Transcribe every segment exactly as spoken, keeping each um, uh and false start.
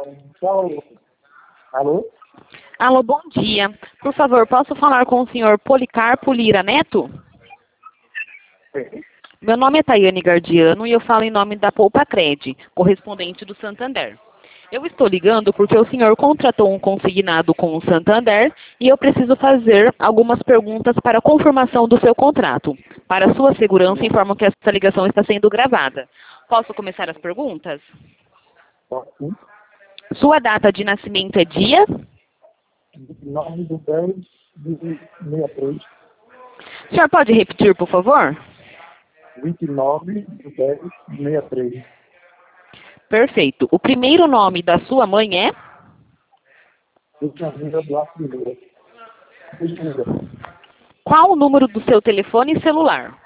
Tchau. Alô? Alô, bom dia. Por favor, posso falar com o senhor Policarpo Lira Neto? Sim. Meu nome é Tayane Gardiano e eu falo em nome da Poupa Cred, correspondente do Santander. Eu estou ligando porque o senhor contratou um consignado com o Santander e eu preciso fazer algumas perguntas para confirmação do seu contrato. Para sua segurança, informo que essa ligação está sendo gravada. Posso começar as perguntas? Sim. Sua data de nascimento é dia? vinte e nove de dez de sessenta e três. O senhor pode repetir, por favor? vinte e nove de dez de sessenta e três. Perfeito. O primeiro nome da sua mãe é? Benjamina Duarte de Lira. Benjamina. Qual o número do seu telefone celular?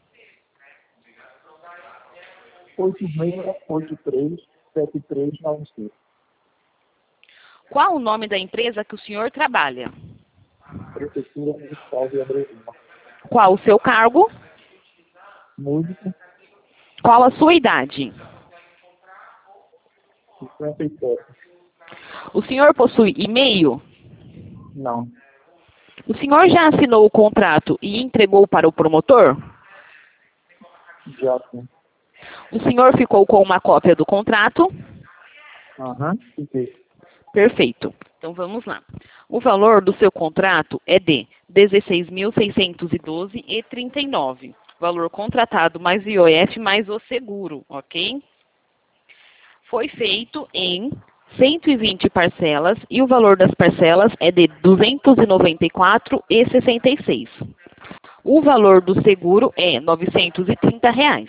oito seis oito três sete três nove seis. Qual o nome da empresa que o senhor trabalha? Prefeitura Municipal de Andresina. Qual o seu cargo? Música Qual a sua idade? cinquenta e sete. O senhor possui e-mail? Não. O senhor já assinou o contrato e entregou para o promotor? Já sim. O senhor ficou com uma cópia do contrato? Aham. Fiquei. Perfeito. Então vamos lá. O valor do seu contrato é de dezesseis mil seiscentos e doze reais e trinta e nove centavos. Valor contratado mais I O F mais o seguro, ok? Foi feito em cento e vinte parcelas e o valor das parcelas é de duzentos e noventa e quatro reais e sessenta e seis centavos. O valor do seguro é novecentos e trinta reais.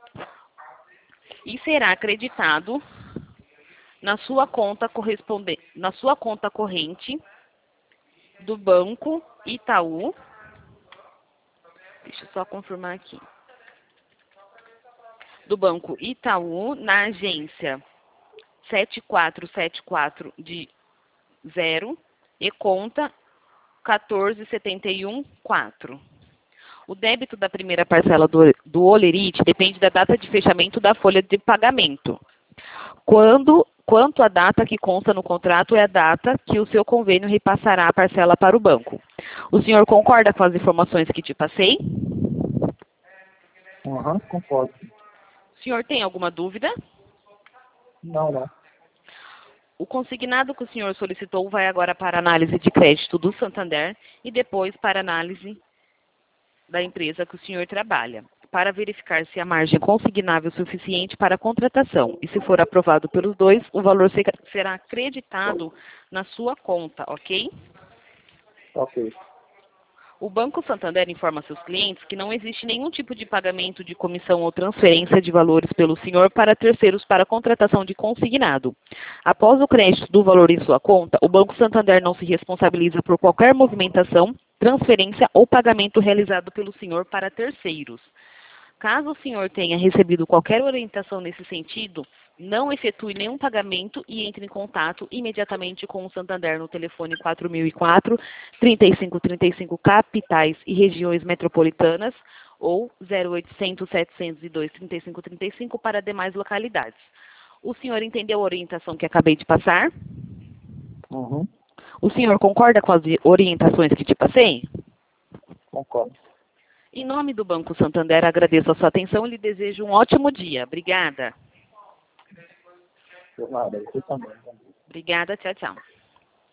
E será acreditado na sua conta correspondente, na sua conta corrente do Banco Itaú. Deixa eu só confirmar aqui. Do Banco Itaú, na agência sete quatro sete quatro de zero e conta quatorze setenta e um quatro. O débito da primeira parcela do, do Olerite depende da data de fechamento da folha de pagamento. Quando, quanto à data que consta no contrato é a data que o seu convênio repassará a parcela para o banco. O senhor concorda com as informações que te passei? Aham, concordo. O senhor tem alguma dúvida? Não, não. O consignado que o senhor solicitou vai agora para análise de crédito do Santander e depois para análise da empresa que o senhor trabalha, para verificar se a margem é consignável suficiente para a contratação. E se for aprovado pelos dois, o valor será acreditado na sua conta, ok? Ok. O Banco Santander informa seus clientes que não existe nenhum tipo de pagamento de comissão ou transferência de valores pelo senhor para terceiros para contratação de consignado. Após o crédito do valor em sua conta, o Banco Santander não se responsabiliza por qualquer movimentação, transferência ou pagamento realizado pelo senhor para terceiros. Caso o senhor tenha recebido qualquer orientação nesse sentido, não efetue nenhum pagamento e entre em contato imediatamente com o Santander no telefone quatro mil e quatro, trinta e cinco trinta e cinco capitais e regiões metropolitanas ou zero oitocentos, setecentos e dois, trinta e cinco trinta e cinco para demais localidades. O senhor entendeu a orientação que acabei de passar? Uhum. O senhor concorda com as orientações que te passei? Concordo. Em nome do Banco Santander, agradeço a sua atenção e lhe desejo um ótimo dia. Obrigada. Por nada, você também. Obrigada, tchau, tchau.